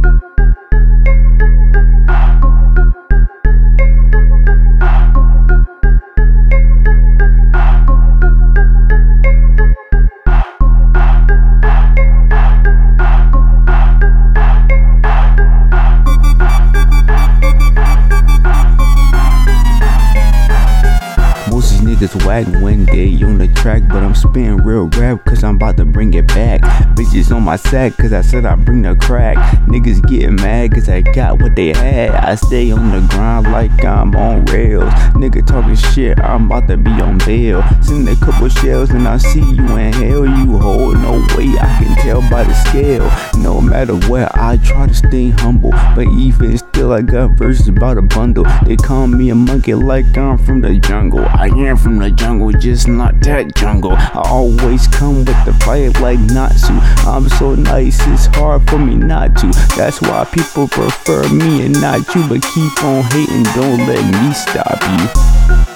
Most of these niggas whack when they on the track, but I'm spitting real rap cause I'm about to bring it back. Bitches on my sack cause I said I bring the crack. Niggas getting mad cause I got what they had. I stay on the grind like I'm on rails. Nigga talking shit, I'm about to be on bail. Send a couple shells and I see you in hell. You hold no weight, I can tell by the scale. No matter what, I try to stay humble, but even still I got verses about a bundle. They call me a monkey like I'm from the jungle. I am from the jungle, just not that jungle. I always come with the fire like Natsu. I'm so nice, it's hard for me not to. That's why people prefer me and not you. But keep on hating, don't let me stop you.